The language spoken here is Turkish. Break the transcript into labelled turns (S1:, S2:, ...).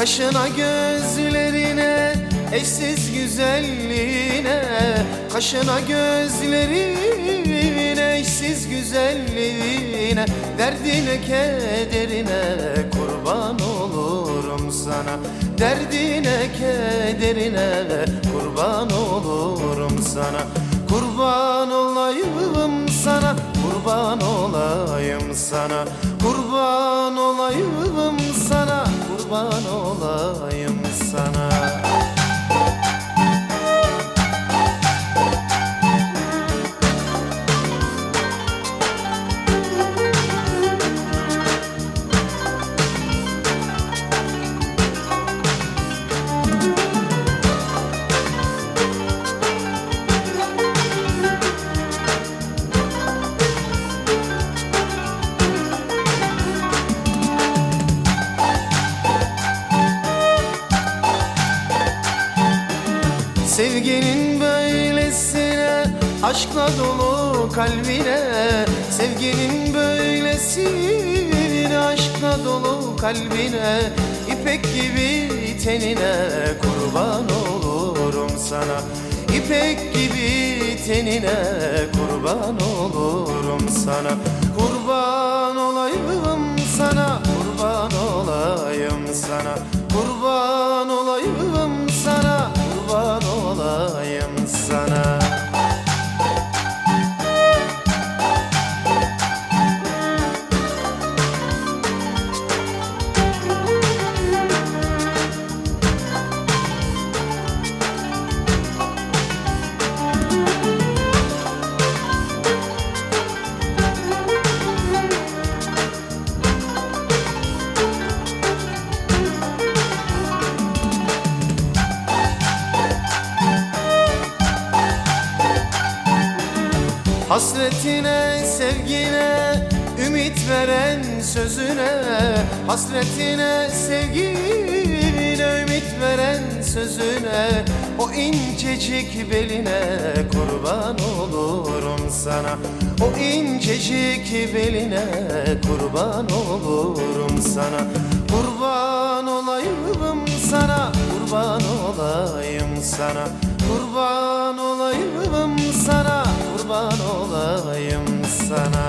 S1: Kaşına gözlerine, eşsiz güzelliğine, kaşına gözlerine, eşsiz güzelliğine, derdine kederine kurban olurum sana. Derdine kederine kurban olurum sana. Kurban olayım sana, kurban olayım sana, kurban olayım sana, kurban olayım sana. Sevginin böylesine, aşkla dolu kalbine, sevginin böylesine, aşkla dolu kalbine, İpek gibi tenine kurban olurum sana. İpek gibi tenine kurban olurum sana. Kurban olayım sana, kurban olayım sana, kurban olayım sana, kurban olayım sana. Hasretine, sevgine, ümit veren sözüne, hasretine, sevgine, ümit veren sözüne, o incecik beline kurban olurum sana. O incecik beline kurban olurum sana. Kurban olayım sana, kurban olayım sana, kurban olayım sana, kurban olayım sana.